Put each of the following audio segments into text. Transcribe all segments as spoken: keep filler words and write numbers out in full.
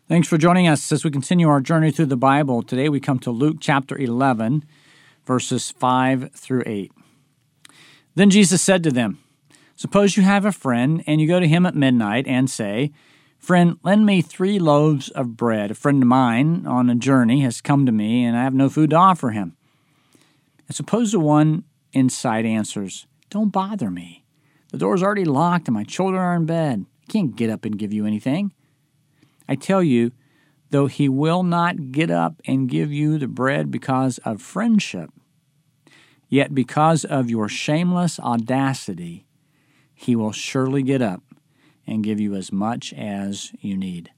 Thanks for joining us as we continue our journey through the Bible. Today we come to Luke chapter eleven, verses five through eight. Then Jesus said to them, "Suppose you have a friend, and you go to him at midnight and say, 'Friend, lend me three loaves of bread. A friend of mine on a journey has come to me, and I have no food to offer him.' And suppose the one inside answers, 'Don't bother me. The door's already locked, and my children are in bed. I can't get up and give you anything.' I tell you, though he will not get up and give you the bread because of friendship, yet because of your shameless audacity, he will surely get up and give you as much as you need."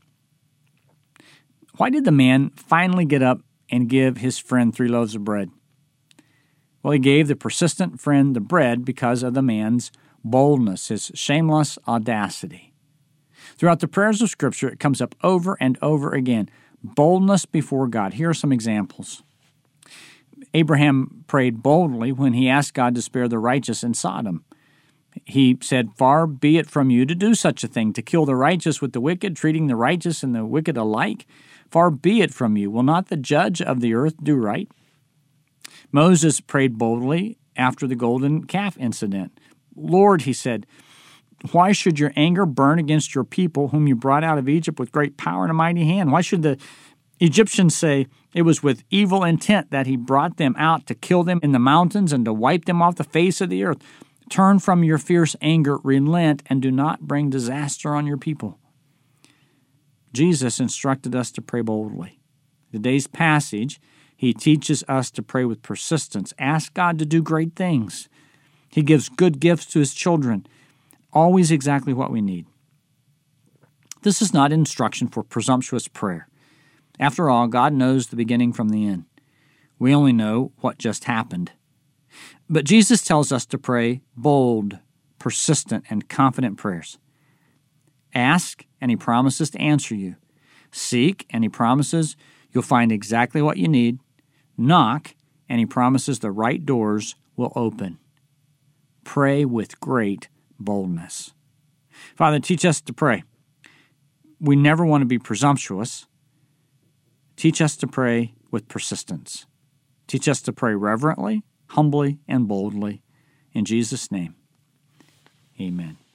Why did the man finally get up and give his friend three loaves of bread? Well, he gave the persistent friend the bread because of the man's boldness, his shameless audacity. Throughout the prayers of Scripture, it comes up over and over again. Boldness before God. Here are some examples. Abraham prayed boldly when he asked God to spare the righteous in Sodom. He said, "Far be it from you to do such a thing, to kill the righteous with the wicked, treating the righteous and the wicked alike. Far be it from you. Will not the judge of the earth do right?" Moses prayed boldly after the golden calf incident. "Lord," he said, "why should your anger burn against your people whom you brought out of Egypt with great power and a mighty hand? Why should the Egyptians say it was with evil intent that he brought them out to kill them in the mountains and to wipe them off the face of the earth? Turn from your fierce anger, relent, and do not bring disaster on your people." Jesus instructed us to pray boldly. In today's passage, he teaches us to pray with persistence. Ask God to do great things. He gives good gifts to his children, always exactly what we need. This is not instruction for presumptuous prayer. After all, God knows the beginning from the end. We only know what just happened. But Jesus tells us to pray bold, persistent, and confident prayers. Ask, and he promises to answer you. Seek, and he promises you'll find exactly what you need. Knock, and he promises the right doors will open. Pray with great boldness. Father, teach us to pray. We never want to be presumptuous. Teach us to pray with persistence. Teach us to pray reverently, humbly, and boldly. In Jesus' name, amen.